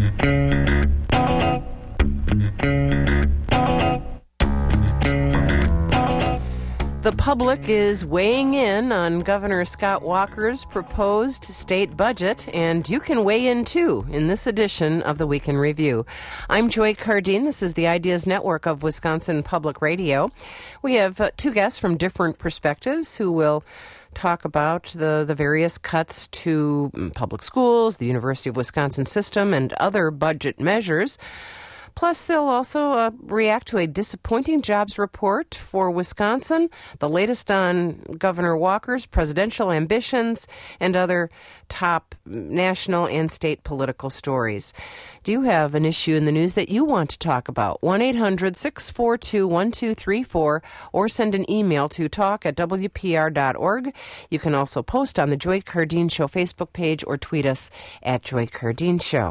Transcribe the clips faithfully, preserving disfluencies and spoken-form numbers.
The public is weighing in on Governor Scott Walker's proposed state budget, and you can weigh in too in this edition of the Week in Review. I'm Joy Cardine. This is the Ideas Network of Wisconsin Public Radio. We have uh, two guests from different perspectives who will talk about the, the various cuts to public schools, the University of Wisconsin system, and other budget measures. Plus, they'll also uh, react to a disappointing jobs report for Wisconsin, the latest on Governor Walker's presidential ambitions, and other top national and state political stories. Do you have an issue in the news that you want to talk about? one eight hundred six four two one two three four or send an email to talk at w p r dot org. You can also post on the Joy Cardine Show Facebook page or tweet us at Joy Cardine Show.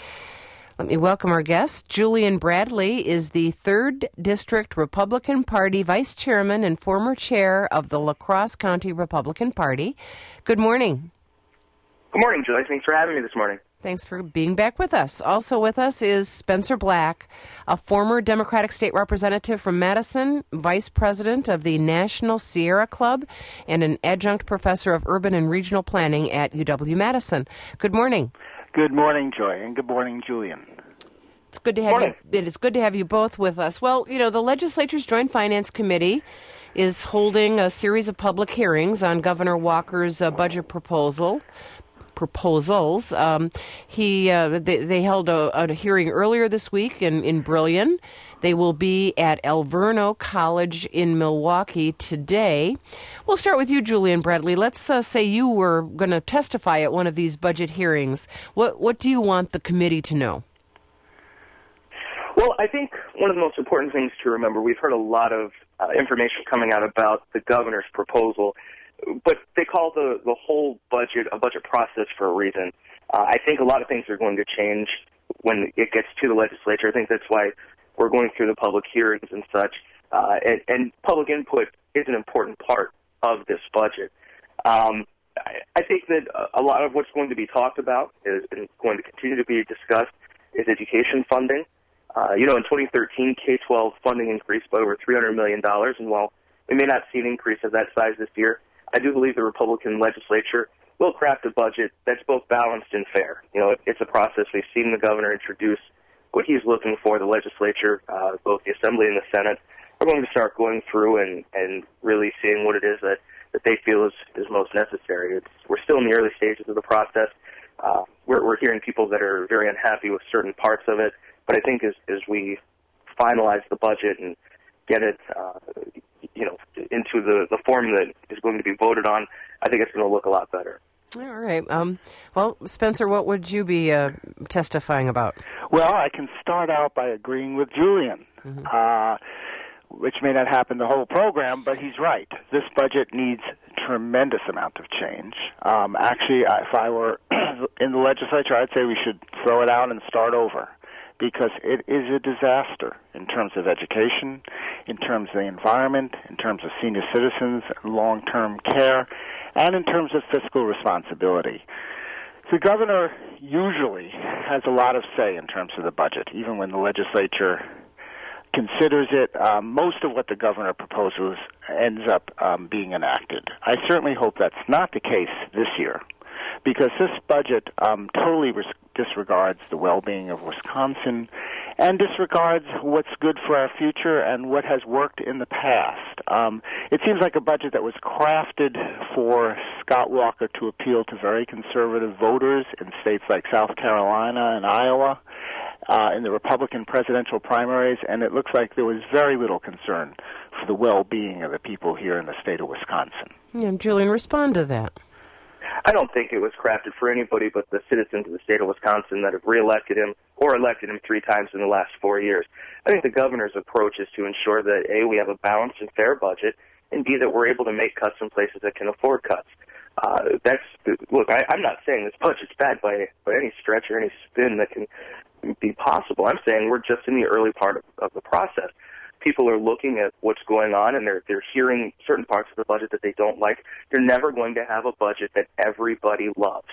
Let me welcome our guest. Julian Bradley is the third District Republican Party Vice Chairman and former chair of the La Crosse County Republican Party. Good morning. Good morning, Joy. Thanks for having me this morning. Thanks for being back with us. Also with us is Spencer Black, a former Democratic State Representative from Madison, Vice President of the National Sierra Club, and an adjunct professor of urban and regional planning at U W-Madison. Good morning. Good morning, Joy, and good morning, Julian. It's good to have Morning. you. It is good to have you both with us. Well, you know, the legislature's Joint Finance Committee is holding a series of public hearings on Governor Walker's uh, budget proposal. proposals. Um, he uh, they, they held a, a hearing earlier this week in, in Brillion. They will be at Alverno College in Milwaukee today. We'll start with you, Julian Bradley. Let's uh, say you were going to testify at one of these budget hearings. What what do you want the committee to know? Well, I think one of the most important things to remember, we've heard a lot of uh, information coming out about the governor's proposal, but they call the, the whole budget a budget process for a reason. Uh, I think a lot of things are going to change when it gets to the legislature. I think that's why we're going through the public hearings and such, uh, and, and public input is an important part of this budget. Um, I, I think that a lot of what's going to be talked about is and going to continue to be discussed is education funding. Uh, you know, in twenty thirteen, K twelve funding increased by over three hundred million dollars, and while we may not see an increase of that size this year, I do believe the Republican legislature will craft a budget that's both balanced and fair. You know, it, it's a process. We've seen the governor introduce what he's looking for. The legislature, uh, both the Assembly and the Senate, are going to start going through and, and really seeing what it is that, that they feel is, is most necessary. It's, we're still in the early stages of the process. Uh, we're, we're hearing people that are very unhappy with certain parts of it. But I think as, as we finalize the budget and get it, uh, you know, into the, the form that is going to be voted on, I think it's going to look a lot better. All right. Um, well, Spencer, what would you be uh, testifying about? Well, I can start out by agreeing with Julian, mm-hmm. uh, which may not happen the whole program, but he's right. This budget needs a tremendous amount of change. Um, actually, if I were in the legislature, I'd say we should throw it out and start over, because it is a disaster in terms of education, in terms of the environment, in terms of senior citizens, long-term care, and in terms of fiscal responsibility. The governor usually has a lot of say in terms of the budget, even when the legislature considers it. Um, most of what the governor proposes ends up um, being enacted. I certainly hope that's not the case this year, because this budget um, totally res- disregards the well-being of Wisconsin and disregards what's good for our future and what has worked in the past. Um, it seems like a budget that was crafted for Scott Walker to appeal to very conservative voters in states like South Carolina and Iowa, uh, in the Republican presidential primaries, and it looks like there was very little concern for the well-being of the people here in the state of Wisconsin. Yeah, Julian, respond to that. I don't think it was crafted for anybody but the citizens of the state of Wisconsin that have reelected him or elected him three times in the last four years. I think the governor's approach is to ensure that, A, we have a balanced and fair budget, and B, that we're able to make cuts in places that can afford cuts. Uh, that's look, I, I'm not saying this budget's bad by, by any stretch or any spin that can be possible. I'm saying we're just in the early part of, of the process. People are looking at what's going on, and they're they're hearing certain parts of the budget that they don't like. You're never going to have a budget that everybody loves.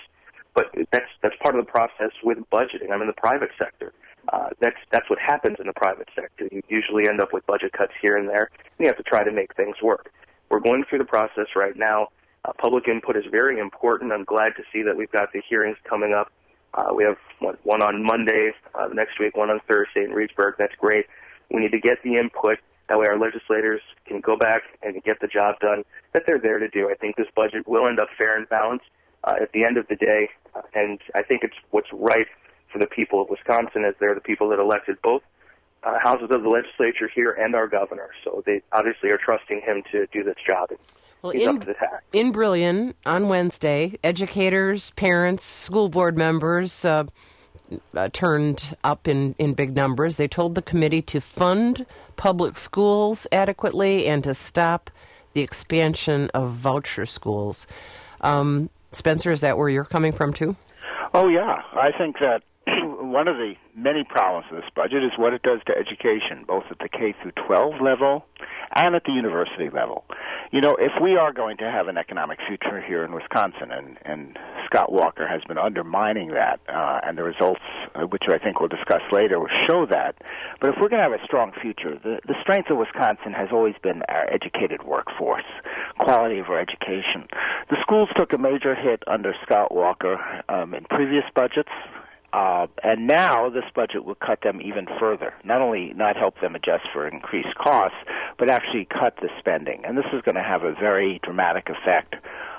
But that's that's part of the process with budgeting. I'm in the private sector. Uh, that's that's what happens in the private sector. You usually end up with budget cuts here and there, and you have to try to make things work. We're going through the process right now. Uh, public input is very important. I'm glad to see that we've got the hearings coming up. Uh, we have one, one on Monday, uh, next week, one on Thursday in Reedsburg. That's great. We need to get the input. That way our legislators can go back and get the job done that they're there to do. I think this budget will end up fair and balanced uh, at the end of the day, uh, and I think it's what's right for the people of Wisconsin, as they're the people that elected both uh, houses of the legislature here and our governor. So they obviously are trusting him to do this job. Well, He's in, up to the task. in Brillion, on Wednesday, educators, parents, school board members uh, uh, turned up in, in big numbers. They told the committee to fund public schools adequately and to stop the expansion of voucher schools. Um, Spencer, is that where you're coming from, too? Oh, yeah. I think that one of the many problems of this budget is what it does to education, both at the K through twelve level and at the university level. You know, if we are going to have an economic future here in Wisconsin, and, and Scott Walker has been undermining that, uh, and the results, uh, which I think we'll discuss later, will show that. But if we're going to have a strong future, the, the strength of Wisconsin has always been our educated workforce, quality of our education. The schools took a major hit under Scott Walker um, in previous budgets. Uh, and now this budget will cut them even further. Not only not help them adjust for increased costs, but actually cut the spending. And this is going to have a very dramatic effect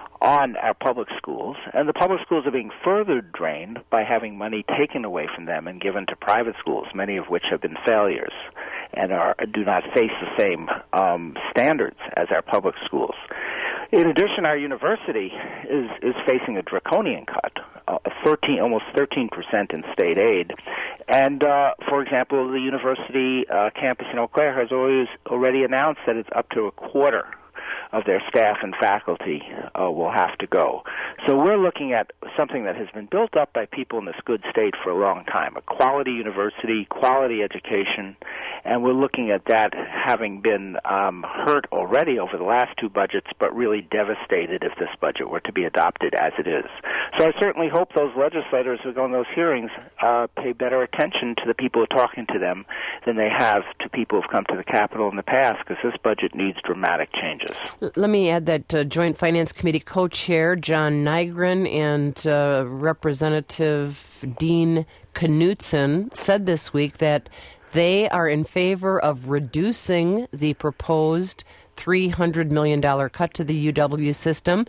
on our public schools. And the public schools are being further drained by having money taken away from them and given to private schools, many of which have been failures and are do not face the same um, standards as our public schools. In addition, our university is, is facing a draconian cut, uh, thirteen, almost thirteen percent in state aid. And, uh, for example, the university uh, campus in Eau Claire has always already announced that it's up to a quarter of their staff and faculty uh, will have to go. So we're looking at something that has been built up by people in this good state for a long time, a quality university, quality education, and we're looking at that having been um, hurt already over the last two budgets, but really devastated if this budget were to be adopted as it is. So I certainly hope those legislators who go in those hearings uh, pay better attention to the people who are talking to them than they have to people who've come to the Capitol in the past, because this budget needs dramatic changes. Let me add that uh, Joint Finance Committee co-chair John Nygren and uh, Representative Dean Knutson said this week that they are in favor of reducing the proposed three hundred million dollars cut to the U W system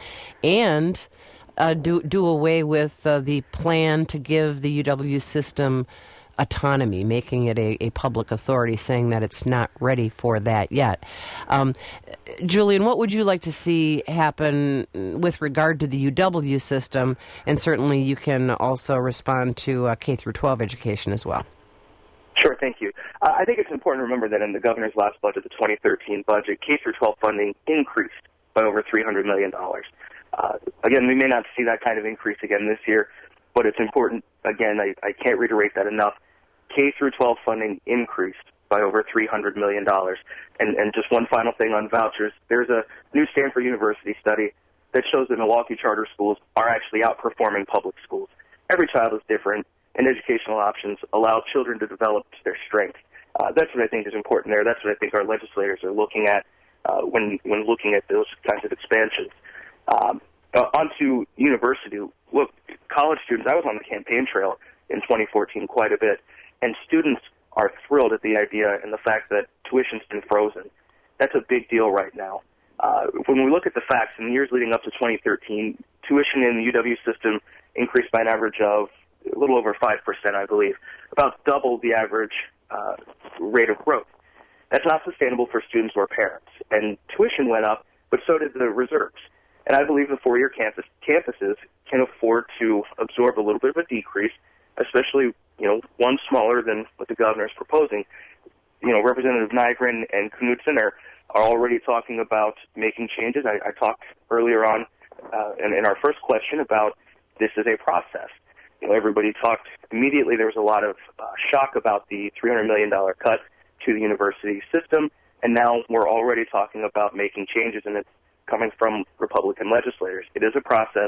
and uh, do, do away with uh, the plan to give the U W system autonomy, making it a, a public authority, saying that it's not ready for that yet. Um, Julian, what would you like to see happen with regard to the U W system? And certainly you can also respond to uh, K through twelve education as well. Sure, thank you. Uh, I think it's important to remember that in the governor's last budget, the twenty thirteen budget, K through twelve funding increased by over three hundred million dollars. Uh, again, we may not see that kind of increase again this year, but it's important, again, I, I can't reiterate that enough. K through twelve funding increased by over three hundred million dollars. And, and just one final thing on vouchers. There's a new Stanford University study that shows that Milwaukee charter schools are actually outperforming public schools. Every child is different, and educational options allow children to develop to their strength. Uh, that's what I think is important there. That's what I think our legislators are looking at uh, when when looking at those kinds of expansions. Um, uh, on to university. Look, college students, I was on the campaign trail in twenty fourteen quite a bit, and students are thrilled at the idea and the fact that tuition's been frozen. That's a big deal right now. Uh, when we look at the facts, in the years leading up to twenty thirteen, tuition in the U W system increased by an average of a little over five percent, I believe, about double the average uh, rate of growth. That's not sustainable for students or parents. And tuition went up, but so did the reserves. And I believe the four-year campus, campuses can afford to absorb a little bit of a decrease, especially, you know, one smaller than what the governor's proposing. You know, Representative Nygren and Knutson are, are already talking about making changes. I, I talked earlier on uh, in, in our first question about this is a process. You know, everybody talked immediately. There was a lot of uh, shock about the three hundred million dollars cut to the university system, and now we're already talking about making changes, and it's coming from Republican legislators. It is a process.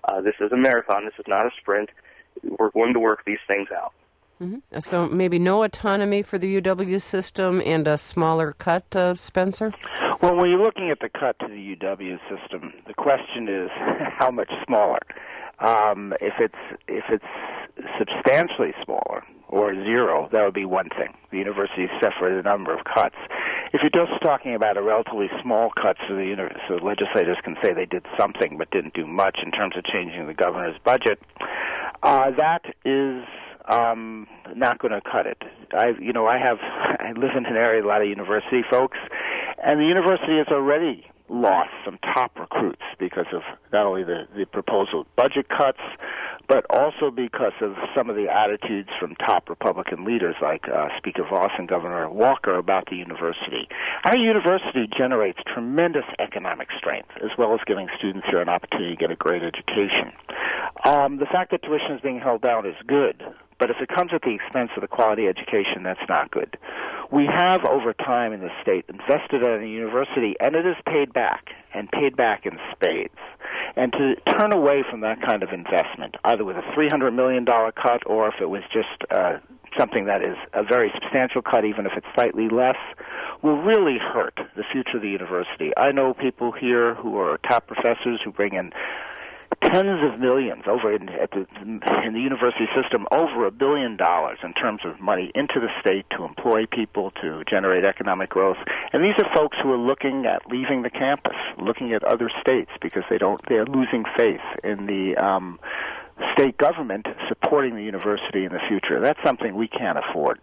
Uh, this is a marathon. This is not a sprint. We're going to work these things out. Mm-hmm. So maybe no autonomy for the U W system and a smaller cut, uh, Spencer? Well, when you're looking at the cut to the U W system, the question is how much smaller. Um, if it's if it's substantially smaller or zero, that would be one thing. The university suffered a number of cuts. If you're just talking about a relatively small cut, so the, uni- so legislators can say they did something but didn't do much in terms of changing the governor's budget, uh, that is um, not going to cut it. I, you know, I have I live in an area with a lot of university folks, and the university has already lost some top recruits because of not only the, the proposal budget cuts, but also because of some of the attitudes from top Republican leaders like uh, Speaker Voss and Governor Walker about the university. Our university generates tremendous economic strength, as well as giving students here an opportunity to get a great education. Um, the fact that tuition is being held down is good, but if it comes at the expense of the quality education, that's not good. We have, over time in the state, invested in a university, and it is paid back, and paid back in spades. And to turn away from that kind of investment, either with a three hundred million dollars cut or if it was just uh, something that is a very substantial cut, even if it's slightly less, will really hurt the future of the university. I know people here who are top professors who bring in tens of millions over in, at the, in the university system, over a billion dollars in terms of money into the state to employ people, to generate economic growth. And these are folks who are looking at leaving the campus, looking at other states because they don't, they're losing faith in the um, state government supporting the university in the future. That's something we can't afford.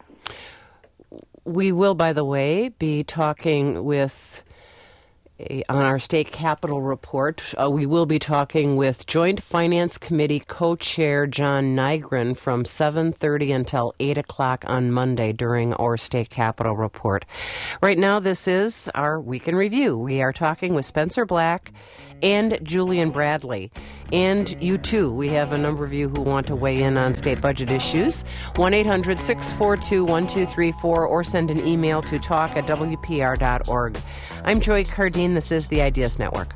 We will, by the way, be talking with on our state capitol report, uh, we will be talking with Joint Finance Committee co-chair John Nygren from seven thirty until eight o'clock on Monday during our state capitol report. Right now, this is our Week in Review. We are talking with Spencer Black and Julian Bradley. And you, too. We have a number of you who want to weigh in on state budget issues. one eight hundred six four two one two three four or send an email to talk at w p r dot org. I'm Joy Cardine. This is the Ideas Network.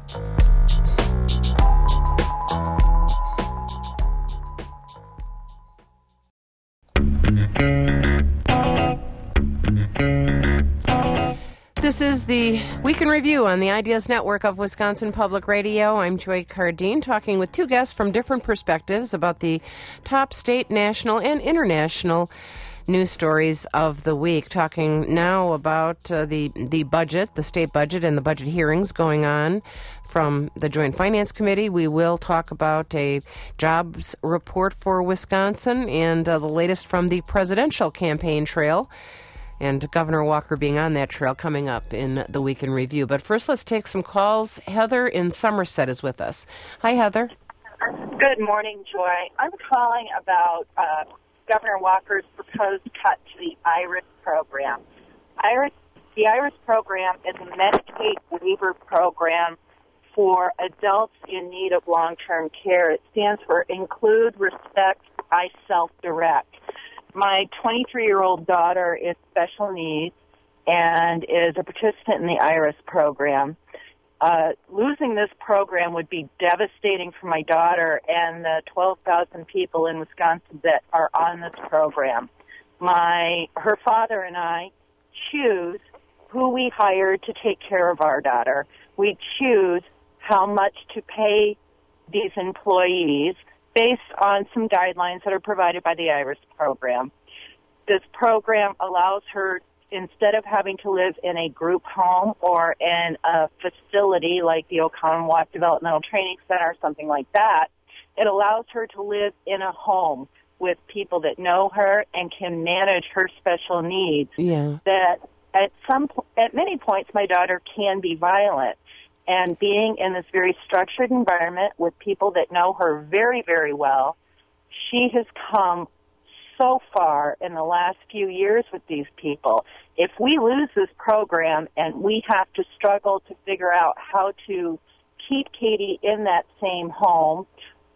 This is the Week in Review on the Ideas Network of Wisconsin Public Radio. I'm Joy Cardine, talking with two guests from different perspectives about the top state, national, and international news stories of the week. Talking now about uh, the, the budget, the state budget, and the budget hearings going on from the Joint Finance Committee. We will talk about a jobs report for Wisconsin and uh, the latest from the presidential campaign trail, and Governor Walker being on that trail coming up in the Week in Review. But first, let's take some calls. Heather in Somerset is with us. Hi, Heather. Good morning, Joy. I'm calling about uh, Governor Walker's proposed cut to the IRIS program. IRIS, the IRIS program is a Medicaid waiver program for adults in need of long-term care. It stands for Include, Respect, I Self-Direct. My twenty-three-year-old daughter is special needs and is a participant in the IRIS program. Uh, losing this program would be devastating for my daughter and the twelve thousand people in Wisconsin that are on this program. My, her father and I choose who we hire to take care of our daughter. We choose how much to pay these employees based on some guidelines that are provided by the IRIS program. This program allows her, instead of having to live in a group home or in a facility like the Oconomowoc Developmental Training Center, something like that, it allows her to live in a home with people that know her and can manage her special needs. Yeah. That at some, at many points, my daughter can be violent. And being in this very structured environment with people that know her very, very well, she has come so far in the last few years with these people. If we lose this program and we have to struggle to figure out how to keep Katie in that same home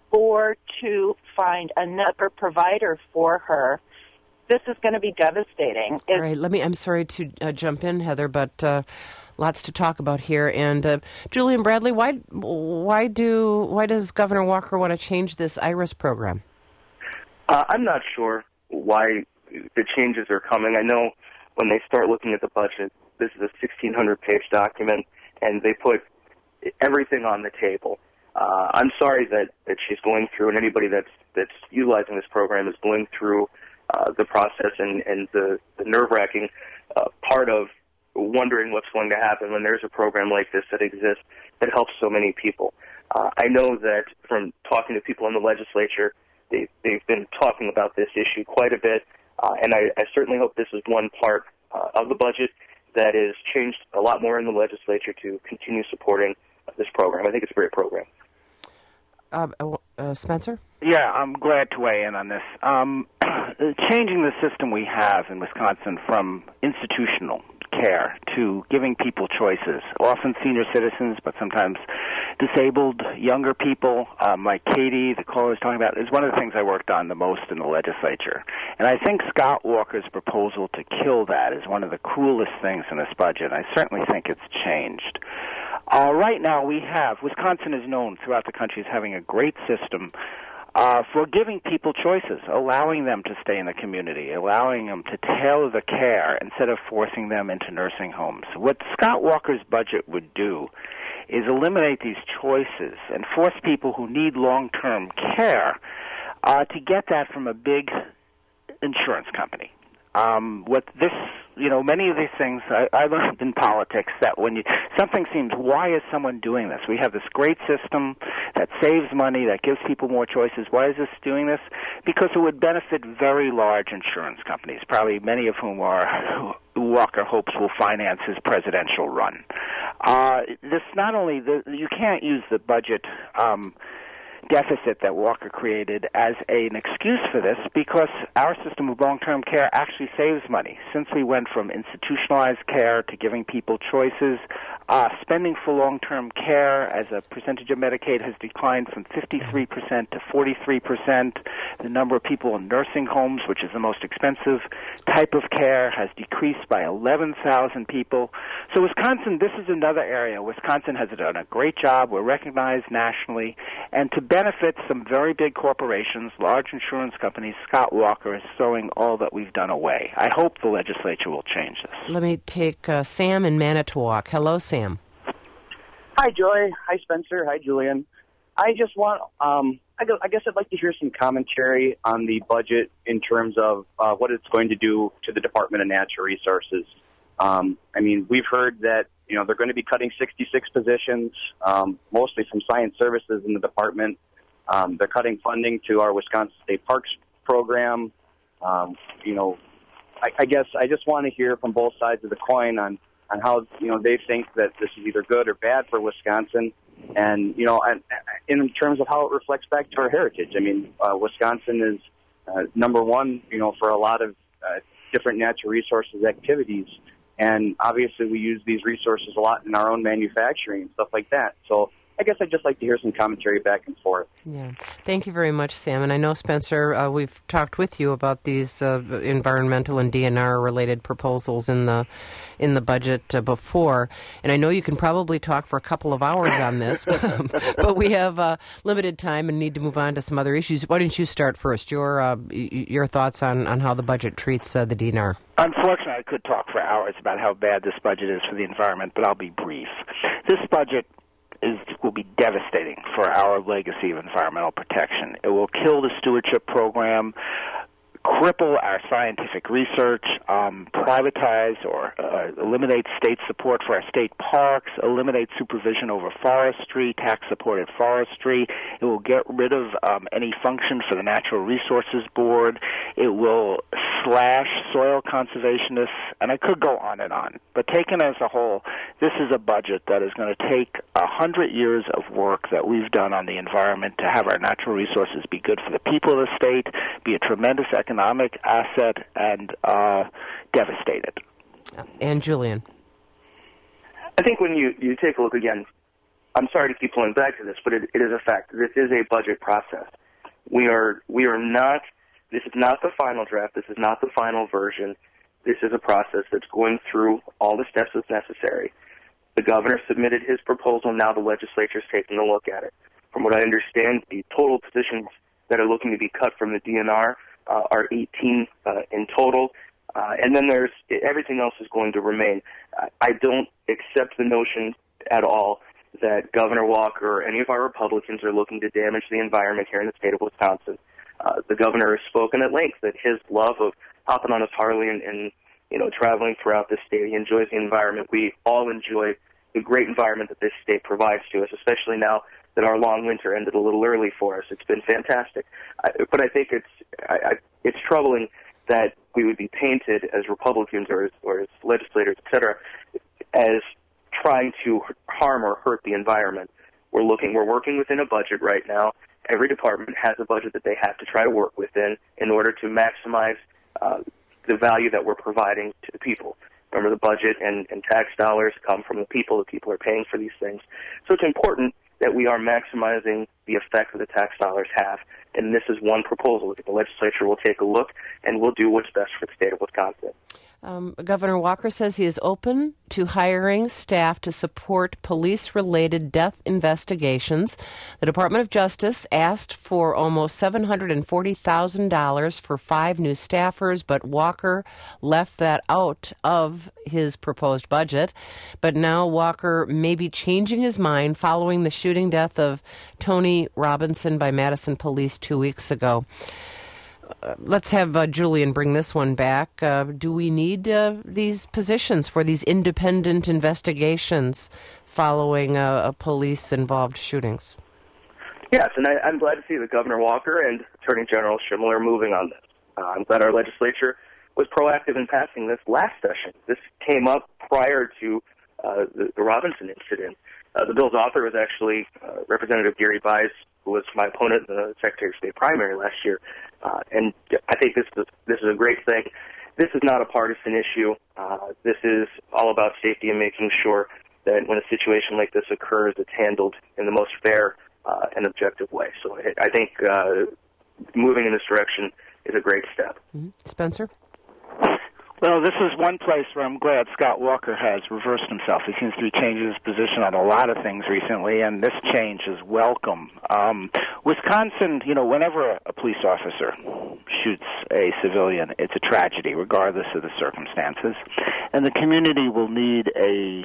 or to find another provider for her, this is going to be devastating. All right, let me, I'm sorry to uh, jump in, Heather, but uh, Lots to talk about here. And uh, Julian Bradley, why why do why does Governor Walker want to change this IRIS program? Uh, I'm not sure why the changes are coming. I know when they start looking at the budget, this is a sixteen hundred page document, and they put everything on the table. Uh, I'm sorry that, that she's going through, and anybody that's that's utilizing this program is going through uh, the process and, and the, the nerve-wracking uh, part of wondering what's going to happen when there's a program like this that exists that helps so many people. Uh, I know that from talking to people in the legislature, they, they've been talking about this issue quite a bit, uh, and I, I certainly hope this is one part uh, of the budget that is changed a lot more in the legislature to continue supporting this program. I think it's a great program. Uh, uh, Spencer? Yeah, I'm glad to weigh in on this. Um, changing the system we have in Wisconsin from institutional care to giving people choices, often senior citizens, but sometimes disabled younger people, um, like Katie, the caller was talking about, is one of the things I worked on the most in the legislature. And I think Scott Walker's proposal to kill that is one of the coolest things in this budget. I certainly think it's changed. Uh, right now we have, Wisconsin is known throughout the country as having a great system uh, for giving people choices, allowing them to stay in the community, allowing them to tailor the care instead of forcing them into nursing homes. What Scott Walker's budget would do is eliminate these choices and force people who need long-term care uh, to get that from a big insurance company. Um, what this, you know, many of these things, I, I learned in politics that when you, something seems, why is someone doing this? We have this great system that saves money, that gives people more choices. Why is this doing this? Because it would benefit very large insurance companies, probably many of whom are, Walker hopes will finance his presidential run. Uh, this not only, the, you can't use the budget um, deficit that Walker created as a, an excuse for this, because our system of long-term care actually saves money. Since we went from institutionalized care to giving people choices, uh, spending for long-term care as a percentage of Medicaid has declined from fifty-three percent to forty-three percent. The number of people in nursing homes, which is the most expensive type of care, has decreased by eleven thousand people. So Wisconsin, this is another area. Wisconsin has done a great job. We're recognized nationally. And to benefit some very big corporations, large insurance companies, Scott Walker is throwing all that we've done away. I hope the legislature will change this. Let me take uh, Sam in Manitowoc. Hello, Sam. Hi, Joy. Hi, Spencer. Hi, Julian. I just want, um, I guess I'd like to hear some commentary on the budget in terms of uh, what it's going to do to the Department of Natural Resources. Um, I mean, we've heard that, you know, they're going to be cutting sixty-six positions, um, mostly from science services in the department. Um, they're cutting funding to our Wisconsin State Parks program. Um, you know, I, I guess I just want to hear from both sides of the coin on, on how, you know, they think that this is either good or bad for Wisconsin. And, you know, and, and in terms of how it reflects back to our heritage. I mean, uh, Wisconsin is uh, number one, you know, for a lot of uh, different natural resources activities. And obviously we use these resources a lot in our own manufacturing and stuff like that. So I guess I'd just like to hear some commentary back and forth. Yeah. Thank you very much, Sam. And I know, Spencer, uh, we've talked with you about these uh, environmental and D N R-related proposals in the in the budget uh, before. And I know you can probably talk for a couple of hours on this, but we have uh, limited time and need to move on to some other issues. Why don't you start first? Your uh, your thoughts on, on how the budget treats uh, the D N R. Unfortunately, I could talk for hours about how bad this budget is for the environment, but I'll be brief. This budget is will be devastating for our legacy of environmental protection. It will kill the stewardship program, cripple our scientific research, um, privatize or uh, eliminate state support for our state parks, eliminate supervision over forestry, tax-supported forestry. It will get rid of um, any function for the Natural Resources Board. It will slash soil conservationists, and I could go on and on. But taken as a whole, this is a budget that is going to take a hundred years of work that we've done on the environment to have our natural resources be good for the people of the state, be a tremendous economic asset, and uh, devastated. And Julian? I think when you, you take a look again, I'm sorry to keep going back to this, but it, it is a fact. This is a budget process. We are we are not, this is not the final draft. This is not the final version. This is a process that's going through all the steps that's necessary. The governor submitted his proposal. Now the legislature's taking a look at it. From what I understand, the total positions that are looking to be cut from the D N R uh, are eighteen uh, in total. Uh, and then there's everything else is going to remain. Uh, I don't accept the notion at all that Governor Walker or any of our Republicans are looking to damage the environment here in the state of Wisconsin. Uh, the governor has spoken at length that his love of hopping on his Harley and, and you know traveling throughout the state, he enjoys the environment. We all enjoy the great environment that this state provides to us, especially now that our long winter ended a little early for us. It's been fantastic. I, but I think it's I, I, it's troubling that we would be painted as Republicans or as, or as legislators, et cetera, as trying to harm or hurt the environment. We're looking, we're working within a budget right now. Every department has a budget that they have to try to work within in order to maximize uh, the value that we're providing to the people. Remember, the budget and, and tax dollars come from the people. The people are paying for these things. So it's important that we are maximizing the effect that the tax dollars have. And this is one proposal. The legislature will take a look and will do what's best for the state of Wisconsin. Um, Governor Walker says he is open to hiring staff to support police-related death investigations. The Department of Justice asked for almost seven hundred forty thousand dollars for five new staffers, but Walker left that out of his proposed budget. But now Walker may be changing his mind following the shooting death of Tony Robinson by Madison police two weeks ago. Uh, let's have uh, Julian bring this one back. Uh, do we need uh, these positions for these independent investigations following uh, a police-involved shootings? Yes, and I, I'm glad to see that Governor Walker and Attorney General Schimel are moving on this. Uh, I'm glad our legislature was proactive in passing this last session. This came up prior to uh, the, the Robinson incident. Uh, the bill's author was actually uh, Representative Gary Bies, who was my opponent in the Secretary of State primary last year. Uh, and I think this is, this is a great thing. This is not a partisan issue. Uh, this is all about safety and making sure that when a situation like this occurs, it's handled in the most fair uh, and objective way. So I, I think uh, moving in this direction is a great step. Mm-hmm. Spencer? Well, this is one place where I'm glad Scott Walker has reversed himself. He seems to be changing his position on a lot of things recently, and this change is welcome. Um, Wisconsin, you know, whenever a police officer shoots a civilian, it's a tragedy, regardless of the circumstances. And the community will need a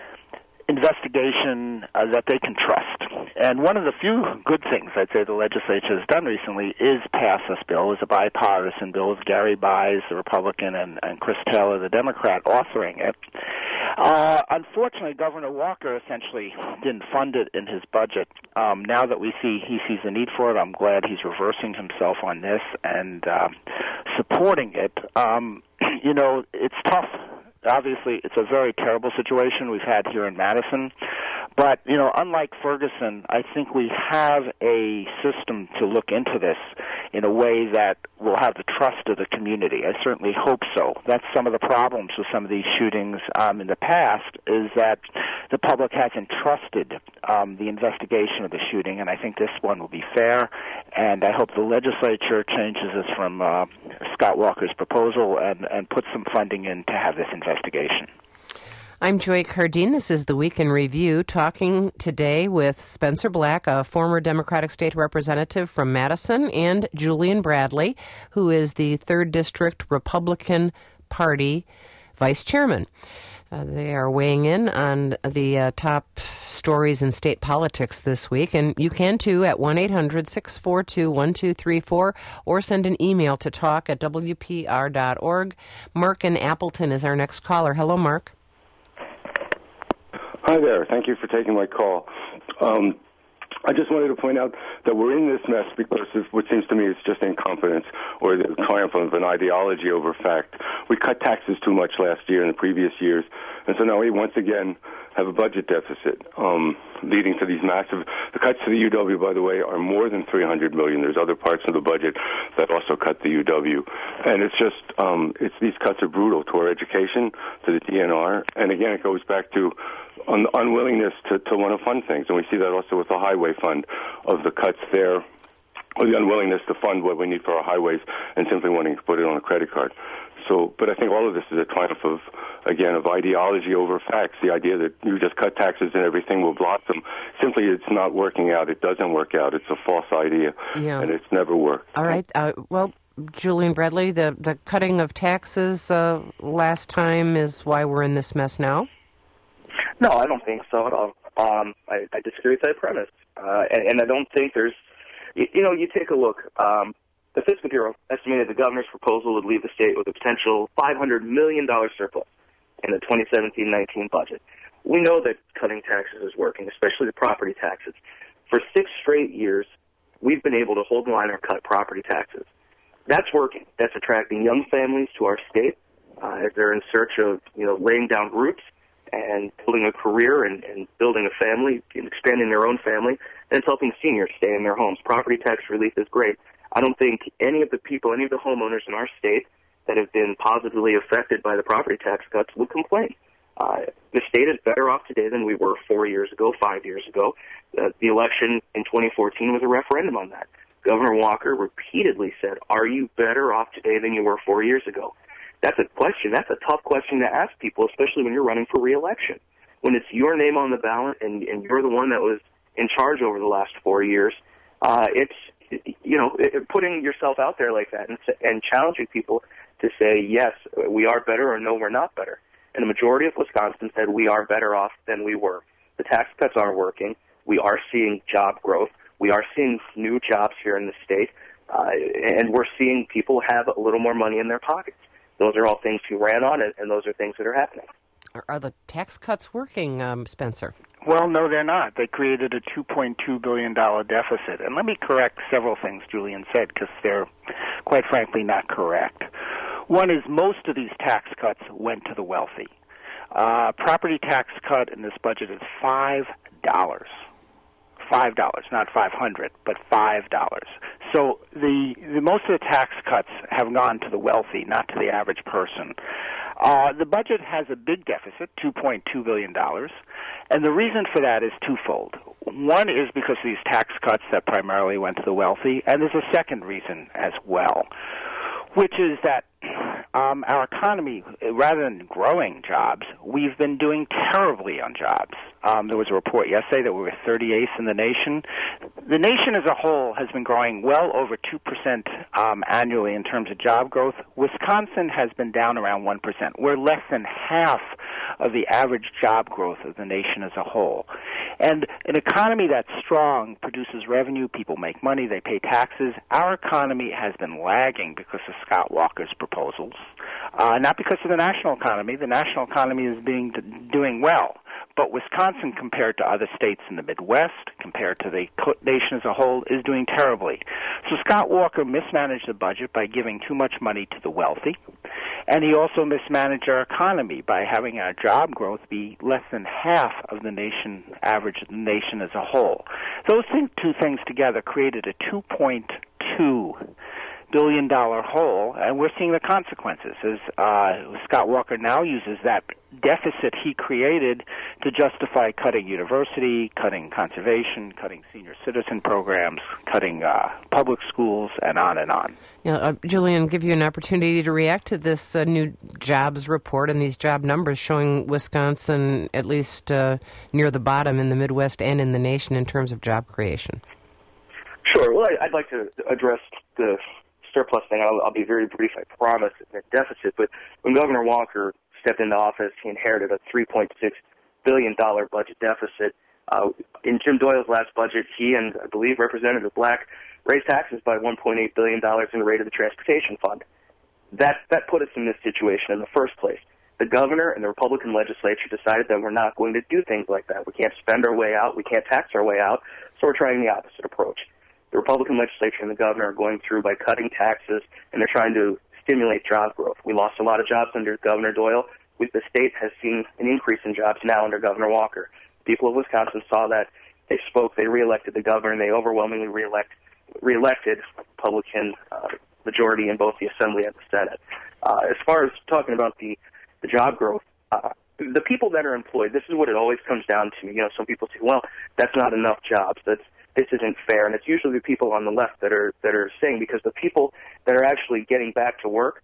investigation uh, that they can trust. And one of the few good things I'd say the legislature has done recently is pass this bill. It was a bipartisan bill with Gary Bies, the Republican, and, and Chris Taylor, the Democrat, authoring it. Uh, unfortunately, Governor Walker essentially didn't fund it in his budget. Um, now that we see he sees the need for it, I'm glad he's reversing himself on this and uh, supporting it. Um, you know, it's tough. Obviously, it's a very terrible situation we've had here in Madison. But, you know, unlike Ferguson, I think we have a system to look into this in a way that will have the trust of the community. I certainly hope so. That's some of the problems with some of these shootings um, in the past, is that the public hasn't trusted um, the investigation of the shooting, and I think this one will be fair. And I hope the legislature changes this from uh, Scott Walker's proposal and, and puts some funding in to have this investigation. I'm Joy Cardine. This is the Week in Review, talking today with Spencer Black, a former Democratic state representative from Madison, and Julian Bradley, who is the third District Republican Party vice chairman. Uh, they are weighing in on the uh, top stories in state politics this week, and you can too at one eight hundred six four two one two three four or send an email to talk at w p r dot org. Mark in Appleton is our next caller. Hello, Mark. Hi there. Thank you for taking my call. Um, I just wanted to point out that we're in this mess because of what seems to me is just incompetence or the triumph of an ideology over fact. We cut taxes too much last year and the previous years, and so now we once again have a budget deficit, um, leading to these massive... The cuts to the U W, by the way, are more than three hundred million dollars. There's other parts of the budget that also cut the U W. And it's just, um, it's these cuts are brutal to our education, to the D N R, and again, it goes back to un- unwillingness to, to want to fund things. And we see that also with the highway fund, of the cuts there, or the unwillingness to fund what we need for our highways and simply wanting to put it on a credit card. So, but I think all of this is a triumph of, again, of ideology over facts. The idea that you just cut taxes and everything will blossom. Simply, it's not working out. It doesn't work out. It's a false idea, yeah. and it's never worked. All right. Uh, well, Julian Bradley, the, the cutting of taxes uh, last time is why we're in this mess now? No, I don't think so at all. Um, I, I disagree with that premise. Uh, and, and I don't think there's, you, you know, you take a look. Um, the Fiscal Bureau estimated the governor's proposal would leave the state with a potential five hundred million dollars surplus in the twenty seventeen nineteen budget. We know that cutting taxes is working, especially the property taxes. For six straight years, we've been able to hold the line or cut property taxes. That's working. That's attracting young families to our state uh, as they're in search of, you know, laying down roots and building a career and, and building a family, and expanding their own family, and it's helping seniors stay in their homes. Property tax relief is great. I don't think any of the people, any of the homeowners in our state that have been positively affected by the property tax cuts would complain. Uh, the state is better off today than we were four years ago, five years ago. Uh, the election in twenty fourteen was a referendum on that. Governor Walker repeatedly said, are you better off today than you were four years ago? That's a question. That's a tough question to ask people, especially when you're running for re-election. When it's your name on the ballot and, and you're the one that was in charge over the last four years, uh, it's, you know, it, putting yourself out there like that and, and challenging people to say, yes, we are better, or no, we're not better. And the majority of Wisconsin said we are better off than we were. The tax cuts are working. We are seeing job growth. We are seeing new jobs here in the state, uh, and we're seeing people have a little more money in their pockets. Those are all things you ran on, and, and those are things that are happening. Are, are the tax cuts working, um, Spencer? Well, no, they're not. They created a two point two billion dollars deficit. And let me correct several things Julian said, because they're, quite frankly, not correct. One is most of these tax cuts went to the wealthy. Uh, property tax cut in this budget is five dollars. Five dollars, not five hundred, but five dollars. So the, the most of the tax cuts have gone to the wealthy, not to the average person. Uh, the budget has a big deficit, two point two billion dollars, and the reason for that is twofold. One is because of these tax cuts that primarily went to the wealthy, and there's a second reason as well, which is that um, our economy, rather than growing jobs, we've been doing terribly on jobs. Um, there was a report yesterday that we were thirty-eighth in the nation. The nation as a whole has been growing well over two percent um, annually in terms of job growth. Wisconsin has been down around one percent. We're less than half of the average job growth of the nation as a whole. And an economy that's strong produces revenue, people make money, they pay taxes. Our economy has been lagging because of Scott Walker's proposals, uh, not because of the national economy. The national economy is being doing well. But Wisconsin, compared to other states in the Midwest, compared to the nation as a whole, is doing terribly. So Scott Walker mismanaged the budget by giving too much money to the wealthy, and he also mismanaged our economy by having our job growth be less than half of the nation average of the nation as a whole. Those two things together created a two point two billion dollar hole, and we're seeing the consequences as uh, Scott Walker now uses that deficit he created to justify cutting university, cutting conservation, cutting senior citizen programs, cutting uh, public schools, and on and on. Yeah, uh, Julian, give you an opportunity to react to this uh, new jobs report and these job numbers showing Wisconsin at least uh, near the bottom in the Midwest and in the nation in terms of job creation. Sure. Well, I'd like to address the surplus thing. I'll, I'll be very brief, I promise, in the deficit. But when Governor Walker stepped into office, he inherited a three point six billion dollars budget deficit. Uh, in Jim Doyle's last budget, he and, I believe, Representative Black raised taxes by one point eight billion dollars in the rate of the transportation fund. That, that put us in this situation in the first place. The governor and the Republican legislature decided that we're not going to do things like that. We can't spend our way out. We can't tax our way out. So we're trying the opposite approach. The Republican legislature and the governor are going through by cutting taxes, and they're trying to stimulate job growth. We lost a lot of jobs under Governor Doyle. We, the state has seen an increase in jobs now under Governor Walker. People of Wisconsin saw that. They spoke. They reelected the governor, and they overwhelmingly reelect, reelected Republican uh, majority in both the Assembly and the Senate. Uh, as far as talking about the, the job growth, uh, the people that are employed, this is what it always comes down to. You know, some people say, well, that's not enough jobs. That's This isn't fair, and it's usually the people on the left that are that are saying, because the people that are actually getting back to work,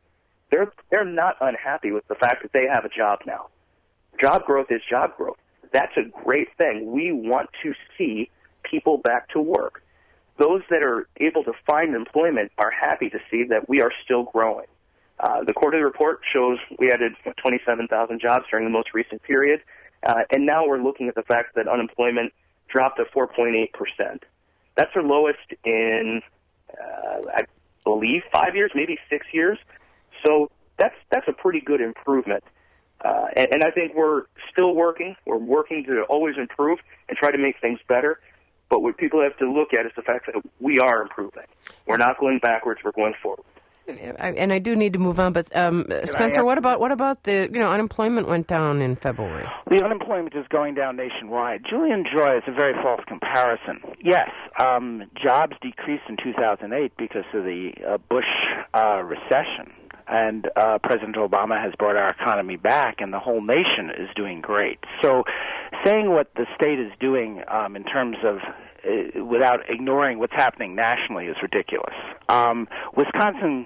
they're they're not unhappy with the fact that they have a job now. Job growth is job growth. That's a great thing. We want to see people back to work. Those that are able to find employment are happy to see that we are still growing. Uh, the quarterly report shows we added twenty-seven thousand jobs during the most recent period, uh, and now we're looking at the fact that unemployment dropped to four point eight percent. That's our lowest in, uh, I believe, five years, maybe six years. So that's that's a pretty good improvement. Uh, and, and I think we're still working. We're working to always improve and try to make things better. But what people have to look at is the fact that we are improving. We're not going backwards. We're going forward. And I do need to move on, but um, Spencer, what about what about the you know unemployment went down in February? The unemployment is going down nationwide. Julian Joy is a very false comparison. Yes, um, jobs decreased in two thousand eight because of the uh, Bush uh, recession, and uh, President Obama has brought our economy back, and the whole nation is doing great. So, saying what the state is doing um, in terms of uh, without ignoring what's happening nationally is ridiculous. Um, Wisconsin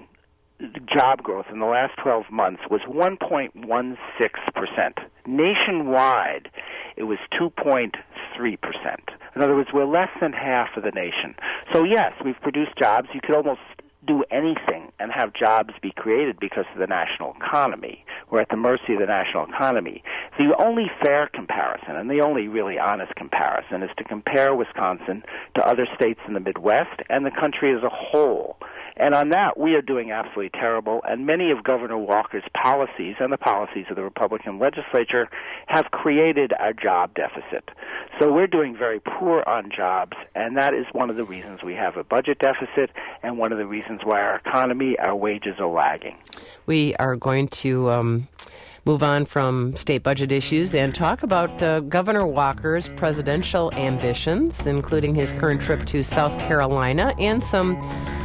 job growth in the last twelve months was one point one six percent. Nationwide, it was two point three percent. In other words, we're less than half of the nation. So, yes, we've produced jobs. You could almost do anything and have jobs be created because of the national economy. We're at the mercy of the national economy. The only fair comparison, and the only really honest comparison, is to compare Wisconsin to other states in the Midwest and the country as a whole. And on that, we are doing absolutely terrible, and many of Governor Walker's policies and the policies of the Republican legislature have created our job deficit. So we're doing very poor on jobs, and that is one of the reasons we have a budget deficit and one of the reasons why our economy, our wages are lagging. We are going to um, move on from state budget issues and talk about uh, Governor Walker's presidential ambitions, including his current trip to South Carolina and some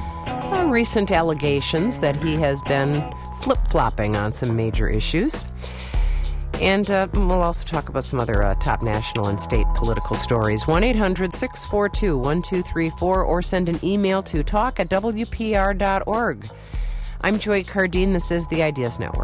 uh, recent allegations that he has been flip-flopping on some major issues. And uh, we'll also talk about some other uh, top national and state political stories. one eight hundred six four two one two three four or send an email to talk at w p r dot org. I'm Joy Cardine. This is the Ideas Network.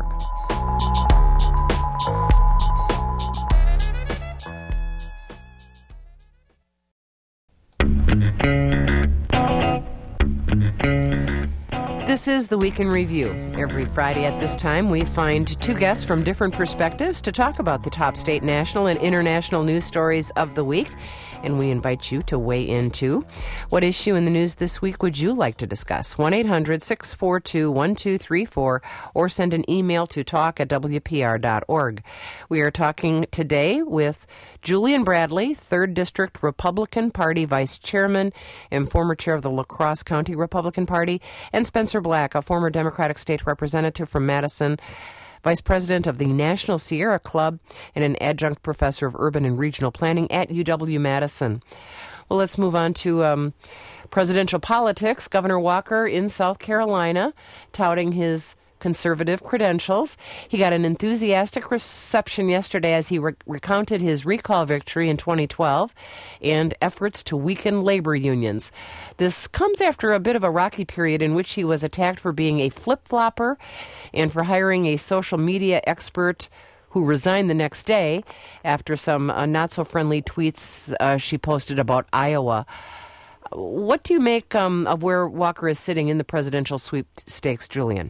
This is the Week in Review. Every Friday at this time, we find two guests from different perspectives to talk about the top state, national, and international news stories of the week. And we invite you to weigh in, too. What issue in the news this week would you like to discuss? one eight hundred six four two one two three four or send an email to talk at w p r dot org. We are talking today with Julian Bradley, third District Republican Party Vice Chairman and former chair of the La Crosse County Republican Party, and Spencer Black, a former Democratic State Representative from Madison, Vice President of the National Sierra Club, and an adjunct professor of urban and regional planning at U W-Madison. Well, let's move on to um, presidential politics. Governor Walker in South Carolina, touting his conservative credentials. He got an enthusiastic reception yesterday as he re- recounted his recall victory in twenty twelve and efforts to weaken labor unions. This comes after a bit of a rocky period in which he was attacked for being a flip-flopper and for hiring a social media expert who resigned the next day after some uh, not-so-friendly tweets uh, she posted about Iowa. What do you make um, of where Walker is sitting in the presidential sweepstakes, Julian?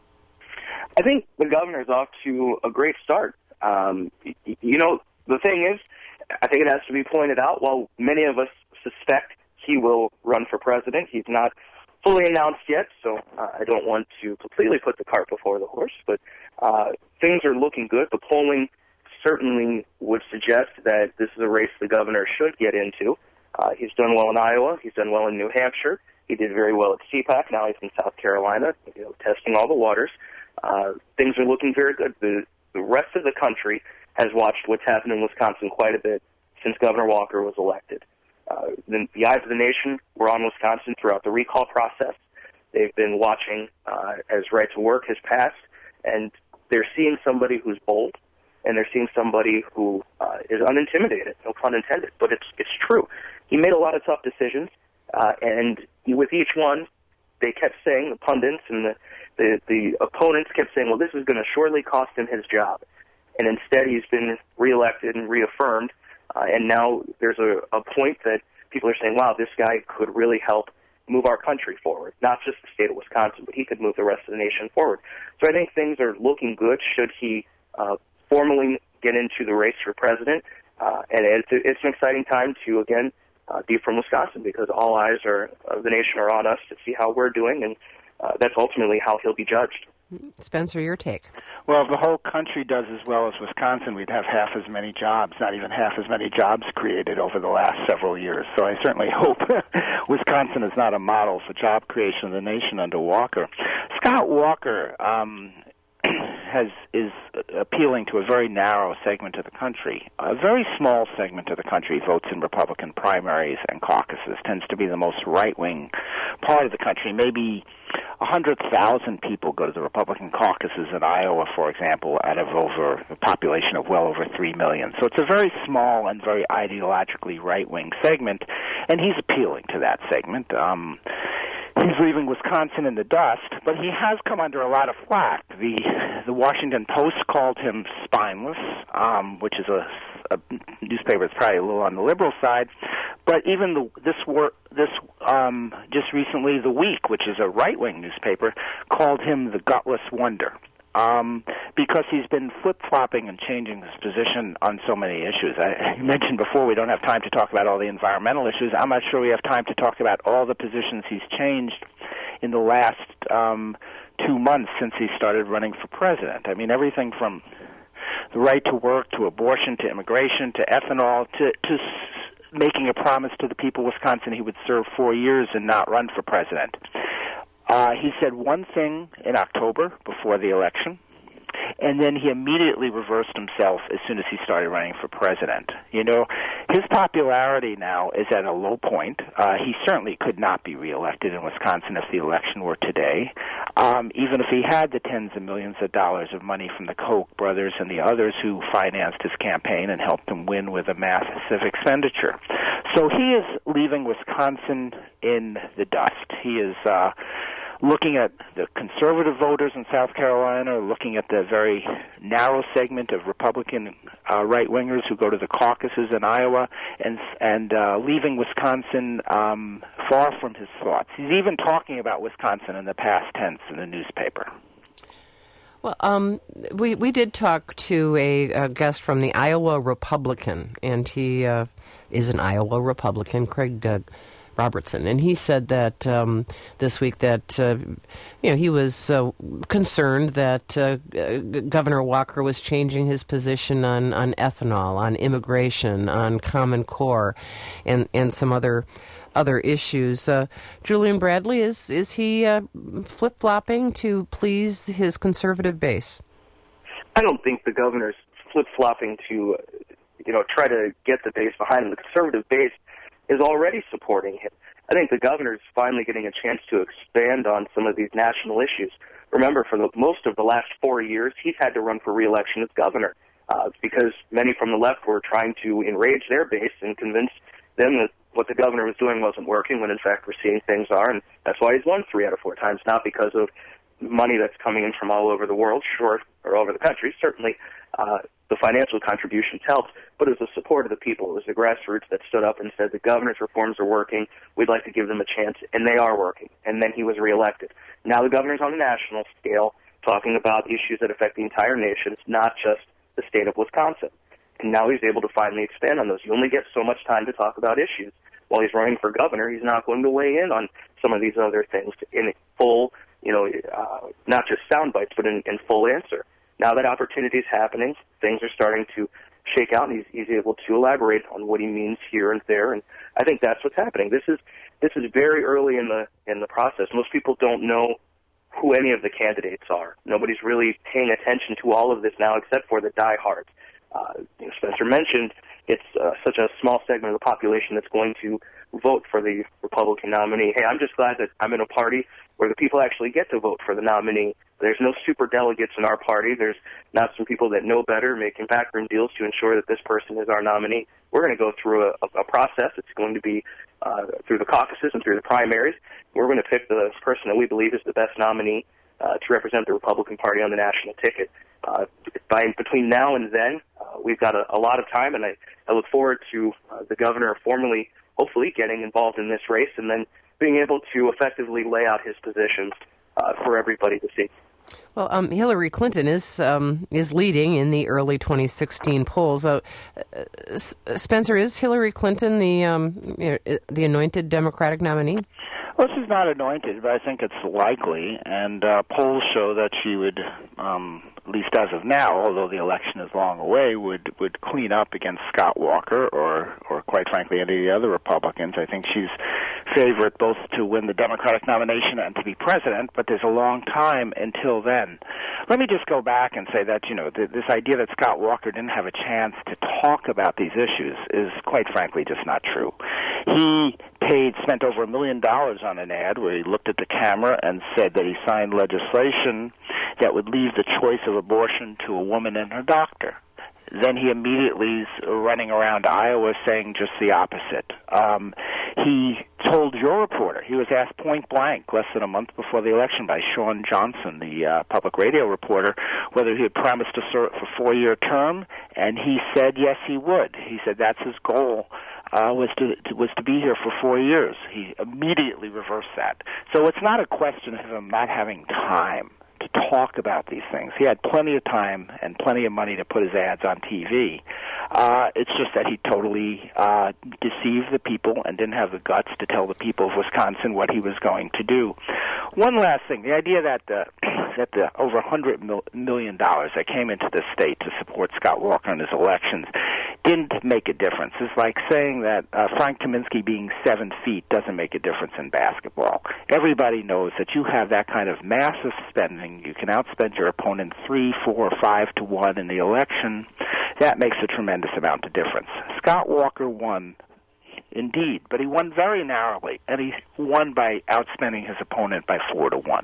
I think the governor's off to a great start. Um, you know, the thing is, I think it has to be pointed out, while many of us suspect he will run for president, he's not fully announced yet, so uh, I don't want to completely put the cart before the horse, but uh, things are looking good. The polling certainly would suggest that this is a race the governor should get into. Uh, he's done well in Iowa. He's done well in New Hampshire. He did very well at C PAC. Now he's in South Carolina, you know, testing all the waters. Uh, things are looking very good. The, the rest of the country has watched what's happened in Wisconsin quite a bit since Governor Walker was elected. Uh, the, the eyes of the nation were on Wisconsin throughout the recall process. They've been watching uh, as right to work has passed, and they're seeing somebody who's bold, and they're seeing somebody who uh, is unintimidated, no pun intended, but it's it's true. He made a lot of tough decisions, uh, and with each one, they kept saying, the pundits and the The, the opponents kept saying, well, this is going to surely cost him his job. And instead, he's been reelected and reaffirmed. Uh, and now there's a, a point that people are saying, wow, this guy could really help move our country forward, not just the state of Wisconsin, but he could move the rest of the nation forward. So I think things are looking good should he uh, formally get into the race for president. Uh, and it's, it's an exciting time to, again, uh, be from Wisconsin, because all eyes are of the nation are on us to see how we're doing, and uh, that's ultimately how he'll be judged. Spencer, your take. Well, if the whole country does as well as Wisconsin, we'd have half as many jobs, not even half as many jobs created over the last several years. So I certainly hope Wisconsin is not a model for job creation in the nation under Walker. Scott Walker um, has is appealing to a very narrow segment of the country. A very small segment of the country votes in Republican primaries and caucuses, tends to be the most right-wing part of the country. Maybe one hundred thousand people go to the Republican caucuses in Iowa, for example, out of over a population of well over three million. So it's a very small and very ideologically right-wing segment, and he's appealing to that segment. Um, he's leaving Wisconsin in the dust, but he has come under a lot of flack. The the Washington Post called him spineless, um, which is a, a newspaper that's probably a little on the liberal side. But even the, this wor- this um, just recently, The Week, which is a right-wing newspaper, called him the gutless wonder. Um, because he's been flip-flopping and changing his position on so many issues. I, I mentioned before we don't have time to talk about all the environmental issues. I'm not sure we have time to talk about all the positions he's changed in the last um, two months since he started running for president. I mean, everything from the right to work to abortion to immigration to ethanol to, to making a promise to the people of Wisconsin he would serve four years and not run for president. Uh, he said one thing in October before the election, and then he immediately reversed himself as soon as he started running for president. You know, his popularity now is at a low point. Uh, he certainly could not be reelected in Wisconsin if the election were today, um, even if he had the tens of millions of dollars of money from the Koch brothers and the others who financed his campaign and helped him win with a massive expenditure. So he is leaving Wisconsin in the dust. He is uh, looking at the conservative voters in South Carolina, looking at the very narrow segment of Republican uh, right-wingers who go to the caucuses in Iowa, and and uh, leaving Wisconsin um, far from his thoughts. He's even talking about Wisconsin in the past tense in the newspaper. Well, um, we we did talk to a, a guest from the Iowa Republican, and he uh, is an Iowa Republican, Craig uh, Robertson, and he said that um, this week that uh, you know he was uh, concerned that uh, Governor Walker was changing his position on, on ethanol, on immigration, on Common Core, and and some other other issues. Uh, Julian Bradley, is is he uh, flip-flopping to please his conservative base? I don't think the governor's flip-flopping to, you know, try to get the base behind him. The conservative base is already supporting him. I think the governor's finally getting a chance to expand on some of these national issues. Remember, for the, most of the last four years, he's had to run for re-election as governor uh, because many from the left were trying to enrage their base and convince them that what the governor was doing wasn't working, when in fact we're seeing things are, and that's why he's won three out of four times, not because of money that's coming in from all over the world, sure, or over the country. Certainly uh, the financial contributions helped, but it was the support of the people. It was the grassroots that stood up and said the governor's reforms are working, we'd like to give them a chance, and they are working. And then he was reelected. Now the governor's on a national scale talking about issues that affect the entire nation, it's not just the state of Wisconsin. And now he's able to finally expand on those. You only get so much time to talk about issues. While he's running for governor, he's not going to weigh in on some of these other things in full, you know, uh, not just sound bites, but in, in full answer. Now that opportunity is happening, things are starting to shake out, and he's, he's able to elaborate on what he means here and there. And I think that's what's happening. This is this is very early in the in the process. Most people don't know who any of the candidates are. Nobody's really paying attention to all of this now, except for the diehards. Uh, you know, Spencer mentioned it's uh, such a small segment of the population that's going to vote for the Republican nominee. Hey, I'm just glad that I'm in a party where the people actually get to vote for the nominee. There's no super delegates in our party. There's not some people that know better making backroom deals to ensure that this person is our nominee. We're going to go through a, a process. It's going to be uh, through the caucuses and through the primaries. We're going to pick the person that we believe is the best nominee uh, to represent the Republican Party on the national ticket. Uh, by between now and then, uh, we've got a, a lot of time, and I, I look forward to uh, the governor formally, hopefully, getting involved in this race and then being able to effectively lay out his positions uh, for everybody to see. Well, um, Hillary Clinton is um, is leading in the early twenty sixteen polls. Uh, uh, Spencer, is Hillary Clinton the um, you know, the anointed Democratic nominee? Well, she's not anointed, but I think it's likely, and uh, polls show that she would, um, at least as of now, although the election is long away, would would clean up against Scott Walker or, or quite frankly, any of the other Republicans. I think she's favorite both to win the Democratic nomination and to be president, but there's a long time until then. Let me just go back and say that, you know, th- this idea that Scott Walker didn't have a chance to talk about these issues is, quite frankly, just not true. He paid, spent over a million dollars on an ad where he looked at the camera and said that he signed legislation that would leave the choice of abortion to a woman and her doctor. Then he immediately is running around Iowa saying just the opposite. Um, he told your reporter, he was asked point blank less than a month before the election by Sean Johnson, the uh, public radio reporter, whether he had promised to serve for a four-year term, and he said yes, he would. He said that's his goal. Uh, was to, to was to be here for four years. He immediately reversed that. So it's not a question of him not having time to talk about these things. He had plenty of time and plenty of money to put his ads on T V. Uh, it's just that he totally uh, deceived the people and didn't have the guts to tell the people of Wisconsin what he was going to do. One last thing, the idea that the, that the over one hundred million dollars that came into the state to support Scott Walker in his elections didn't make a difference. It's like saying that uh, Frank Kaminsky being seven feet doesn't make a difference in basketball. Everybody knows that you have that kind of massive spending. You can outspend your opponent three, four, or five to one in the election. That makes a tremendous amount of difference. Scott Walker won, indeed, but he won very narrowly, and he won by outspending his opponent by four to one.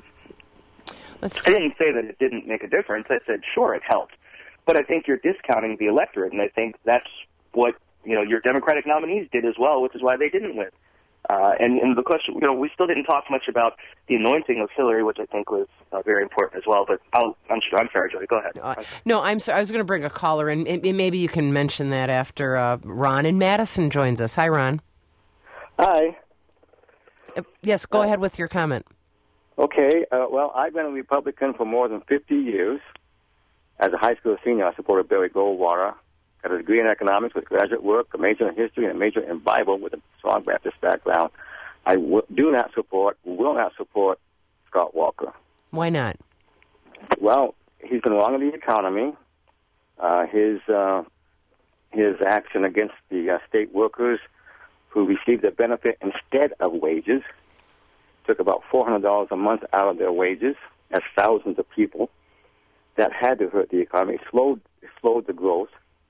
Let's I didn't say that it didn't make a difference. I said, sure, it helped. But I think you're discounting the electorate, and I think that's what, you know, your Democratic nominees did as well, which is why they didn't win. Uh, and, and the question, you know, we still didn't talk much about the anointing of Hillary, which I think was uh, very important as well. But I'll, I'm, I'm sorry, Jody. Go ahead. Uh, no, I'm sorry. I was going to bring a caller, and, and maybe you can mention that after uh, Ron in Madison joins us. Hi, Ron. Hi. Uh, yes, go uh, ahead with your comment. Okay. Uh, well, I've been a Republican for more than fifty years. As a high school senior, I supported Barry Goldwater. Got a degree in economics with graduate work, a major in history, and a major in Bible with a strong Baptist background. I w- do not support, will not support Scott Walker. Why not? Well, he's been wrong in the economy. Uh, his uh, his action against the uh, state workers who received a benefit instead of wages took about four hundred dollars a month out of their wages. That's thousands of people. That had to hurt the economy. It slowed, it slowed the growth.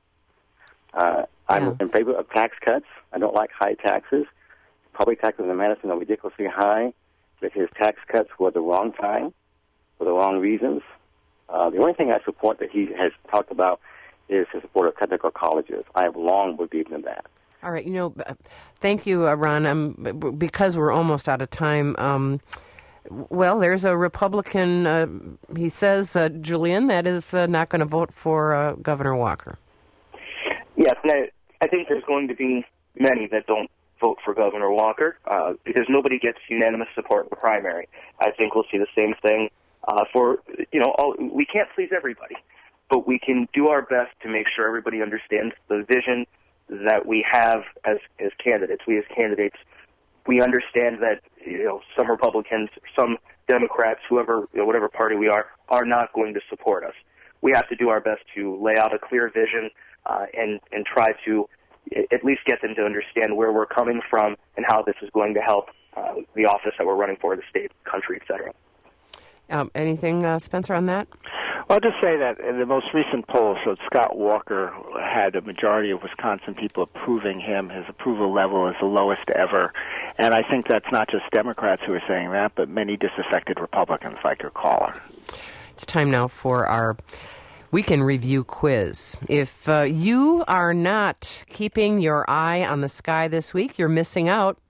Uh, I'm yeah. in favor of tax cuts. I don't like high taxes. Public taxes in Madison are ridiculously high, but his tax cuts were the wrong time for the wrong reasons. Uh, the only thing I support that he has talked about is his support of technical colleges. I have long believed in that. All right. You know, thank you, uh, Ron. Um, because we're almost out of time, um, well, there's a Republican, uh, he says, uh, Julian, that is uh, not going to vote for uh, Governor Walker. Yes, and I, I think there's going to be many that don't vote for Governor Walker uh, because nobody gets unanimous support in the primary. I think we'll see the same thing uh, for, you know, all, we can't please everybody, but we can do our best to make sure everybody understands the vision that we have as, as candidates. We as candidates, we understand that, you know, some Republicans, some Democrats, whoever, you know, whatever party we are, are not going to support us. We have to do our best to lay out a clear vision uh, and, and try to at least get them to understand where we're coming from and how this is going to help uh, the office that we're running for, the state, country, et cetera. Um, anything, uh, Spencer, on that? Well, I'll just say that in the most recent poll showed Scott Walker had a majority of Wisconsin people approving him. His approval level is the lowest ever. And I think that's not just Democrats who are saying that, but many disaffected Republicans like your caller. It's time now for our Weekend Review quiz. If uh, you are not keeping your eye on the sky this week, you're missing out.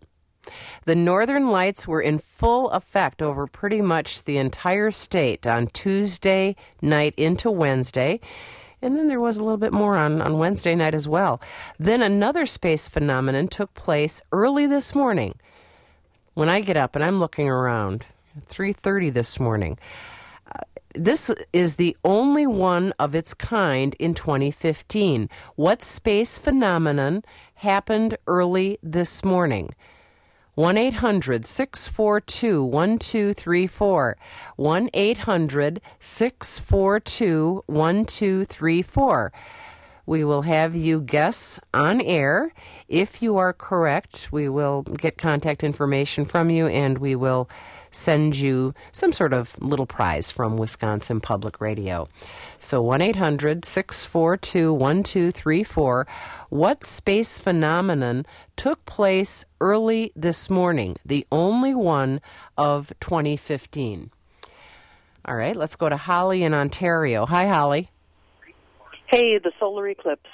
The northern lights were in full effect over pretty much the entire state on Tuesday night into Wednesday. And then there was a little bit more on, on Wednesday night as well. Then another space phenomenon took place early this morning. When I get up and I'm looking around, three thirty this morning, uh, this is the only one of its kind in twenty fifteen. What space phenomenon happened early this morning? one eight hundred six four two one two three four. one eight hundred six four two one two three four. We will have you guess on air. If you are correct, we will get contact information from you, and we will send you some sort of little prize from Wisconsin Public Radio. So one eight hundred six four two one two three four. What space phenomenon took place early this morning? The only one of twenty fifteen. All right, let's go to Holly in Ontario. Hi, Holly. Hey, the solar eclipse.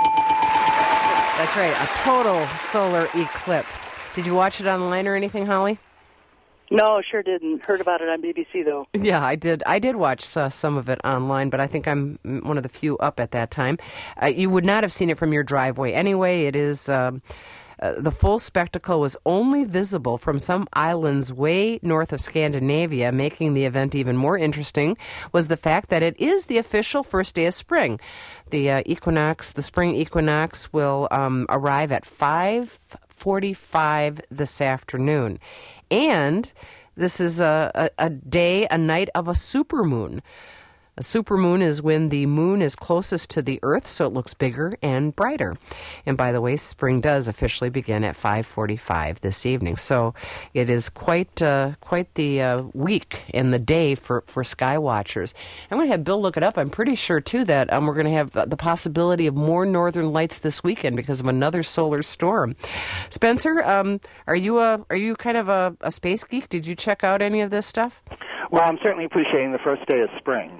That's right, a total solar eclipse. Did you watch it online or anything, Holly? No, sure didn't. Heard about it on B B C, though. Yeah, I did. I did watch uh, some of it online, but I think I'm one of the few up at that time. Uh, you would not have seen it from your driveway anyway. It is... Uh, Uh, the full spectacle was only visible from some islands way north of Scandinavia. Making the event even more interesting was the fact that it is the official first day of spring. The uh, equinox, the spring equinox, will um, arrive at five forty-five this afternoon. And this is a, a, a day, a night of a supermoon. A supermoon is when the moon is closest to the Earth, so it looks bigger and brighter. And by the way, spring does officially begin at five forty-five this evening. So it is quite uh, quite the uh, week and the day for, for sky watchers. I'm going to have Bill look it up. I'm pretty sure, too, that um, we're going to have the possibility of more northern lights this weekend because of another solar storm. Spencer, um, are you a, are you kind of a, a space geek? Did you check out any of this stuff? Well, I'm certainly appreciating the first day of spring.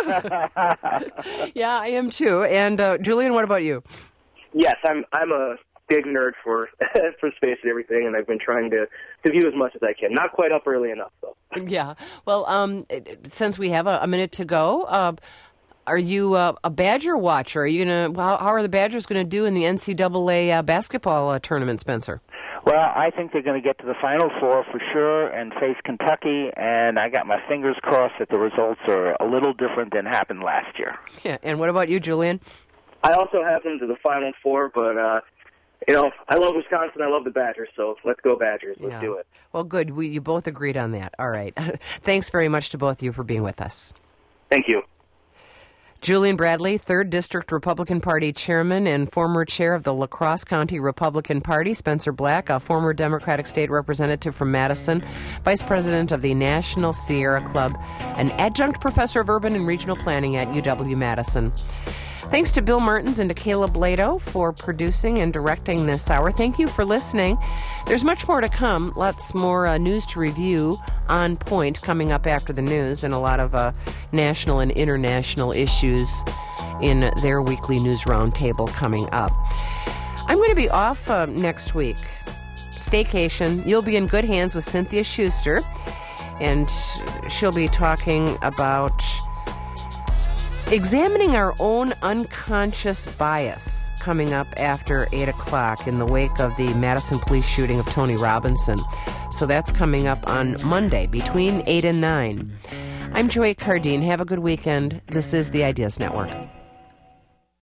Yeah, I am too. And uh, Julian, what about you? Yes, I'm I'm a big nerd for for space and everything, and I've been trying to, to view as much as I can. Not quite up early enough, though. Yeah. Well, um, since we have a, a minute to go, uh, are you uh, a Badger watcher? Are you gonna? How, how are the Badgers going to do in the N C double A uh, basketball uh, tournament, Spencer? Well, I think they're going to get to the Final Four for sure and face Kentucky, and I got my fingers crossed that the results are a little different than happened last year. Yeah, and what about you, Julian? I also have them to the Final Four, but, uh, you know, I love Wisconsin, I love the Badgers, so let's go Badgers. Let's yeah. do it. Well, good. We, you both agreed on that. All right. Thanks very much to both of you for being with us. Thank you. Julian Bradley, third District Republican Party Chairman and former chair of the La Crosse County Republican Party. Spencer Black, a former Democratic State Representative from Madison, Vice President of the National Sierra Club, an adjunct professor of urban and regional planning at U W-Madison. Thanks to Bill Mertens and to Caleb Lado for producing and directing this hour. Thank you for listening. There's much more to come. Lots more uh, news to review on point coming up after the news, and a lot of uh, national and international issues in their weekly news roundtable coming up. I'm going to be off uh, next week. Staycation. You'll be in good hands with Cynthia Schuster, and she'll be talking about examining our own unconscious bias coming up after eight o'clock in the wake of the Madison police shooting of Tony Robinson. So that's coming up on Monday between eight and nine. I'm Joy Cardine. Have a good weekend. This is the Ideas Network.